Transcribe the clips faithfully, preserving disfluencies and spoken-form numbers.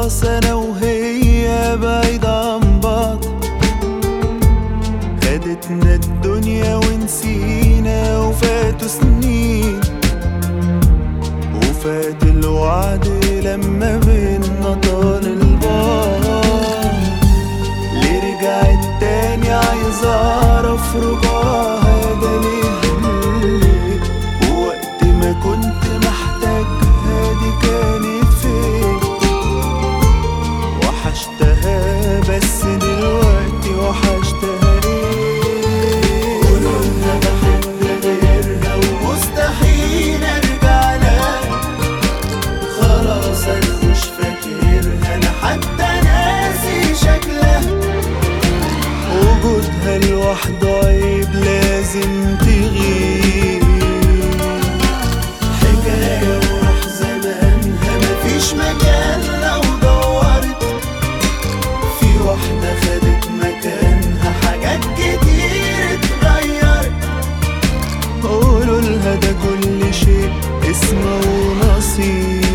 خلاص انا وهي بعيد عن بعض، خدتنا الدنيا ونسينا وفاتوا سنين، وفات الوعد لما بينا طال البعد. ليه رجعت تاني عايز اعرف رجوعها ده ليه؟ ووقت ما كنت محتاجها دي كانت فين؟ وحشتها بس دلوقتي وحشتها ايه؟ قولولها بحب غيرها ومستحيل ارجع لها، خلاص انا مش فاكرها انا حتى ناسي شكلها. وجودها لوحده عيب لازم تغيب، حكاية وراح زمانها مفيش مكان لو دورت، في واحدة خدت مكانها حاجات كتير اتغيرت. قولولها ده كل شيء اسمه ونصيب.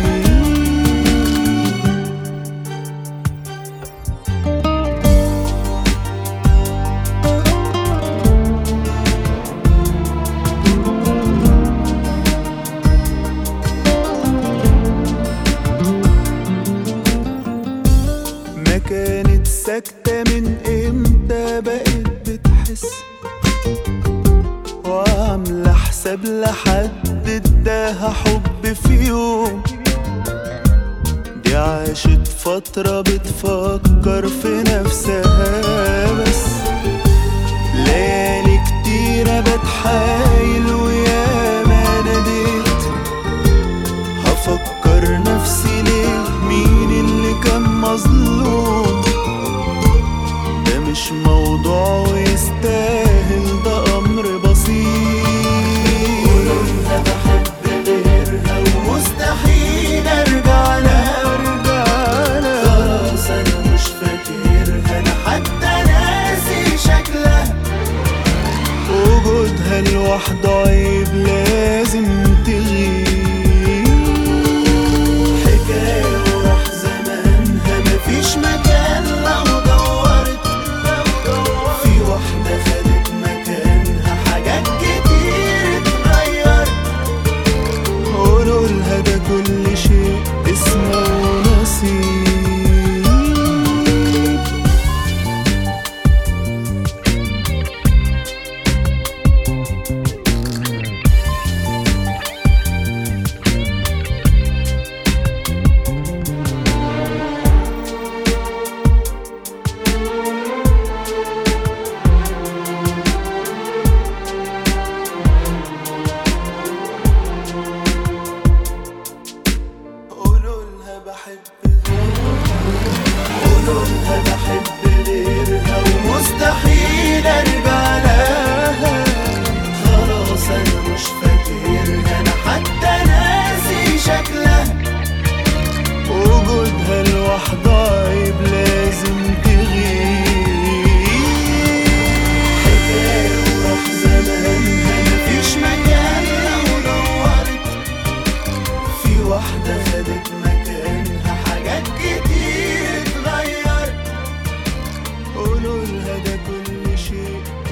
كانت ساكتة من امتى بقت بتحس، وعاملة حساب لحد اداها حب في يوم. دي عاشت فترة بتفكر في نفسها بس، ليالي كتيرة بتحايل وياما ناديت، هفكر نفسي ليه مين اللي كان مظلوم. ده مش موضوع ويستاهل، ده أمر بسيط. قولولها بحب غيرها ومستحيل أرجع لها، خلاص أنا مش فاكرها أنا حتى ناسي شكلها. وجودها لوحده عيب لازم تغيب، حكاية وراح زمانها مفيش مكان لو دورت، في واحدة خدت مكانها حاجات كتير اتغيرت. قولولها ده كل شيء اسمه نصيب. قولولها بحب غيرها ومستحيل ارجع لها، خلاص انا مش فاكرها انا حتى ناسي شكلها. وجودها لوحده عيب لازم تغيب، حكاية وراح زمانها مفيش مكان لو دورت، في واحدة خدت مكانها حاجات كتير اتغيرت. قولولها ده كل شيء